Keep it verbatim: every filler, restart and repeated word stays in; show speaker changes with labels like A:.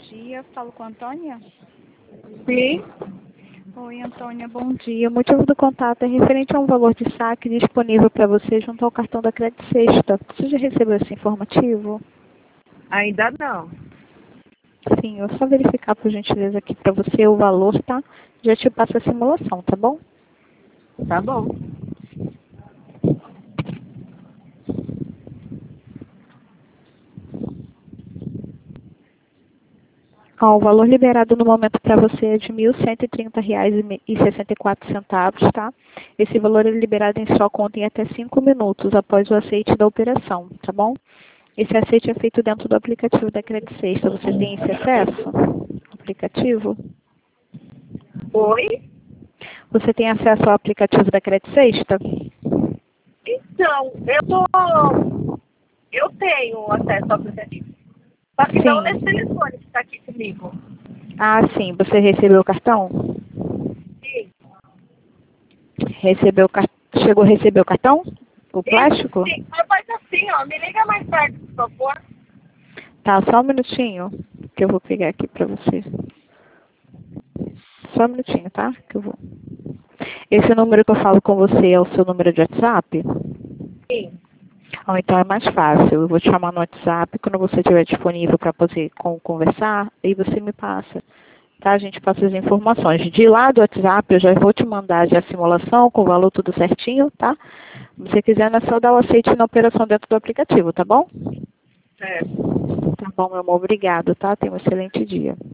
A: dia, falo com a Antônia.
B: Sim.
A: Oi, Antônia, bom dia. O motivo do contato é referente a um valor de saque disponível para você junto ao cartão da Credit Sexta. Você já recebeu esse informativo?
B: Ainda não.
A: Sim, eu só verificar por gentileza aqui para você o valor, tá? Já te passo a simulação, tá bom?
B: Tá bom.
A: Ó, o valor liberado no momento para você é de mil cento e trinta reais e sessenta e quatro centavos, tá? Esse valor é liberado em sua conta em até cinco minutos após o aceite da operação, tá bom? Esse aceite é feito dentro do aplicativo da Credit Sexta. Você tem esse acesso ao aplicativo?
B: Oi?
A: Você tem acesso ao aplicativo da Credit Sexta?
B: Então, eu tô... Eu tenho acesso ao aplicativo. Só que não nesse
A: Sim.
B: telefone que está aqui comigo.
A: Ah, sim. Você recebeu o cartão?
B: Sim.
A: Recebeu o car... Chegou a receber o cartão? O
B: Isso,
A: plástico?
B: sim. Mas faz assim, ó. Me liga mais tarde, por favor.
A: Tá, só um minutinho que eu vou pegar aqui pra você. Só um minutinho, tá? Que eu vou. Esse número que eu falo com você é o seu número de WhatsApp?
B: Sim.
A: Ou então é mais fácil. Eu vou te chamar no WhatsApp quando você estiver disponível para poder con- conversar, aí você me passa. Tá? A gente passa as informações. De lá do WhatsApp eu já vou te mandar já a simulação com o valor tudo certinho, tá? Se você quiser, é só dar o aceite na operação dentro do aplicativo, tá bom?
B: Certo.
A: Tá bom, meu amor. Obrigado, tá? Tenha um excelente dia.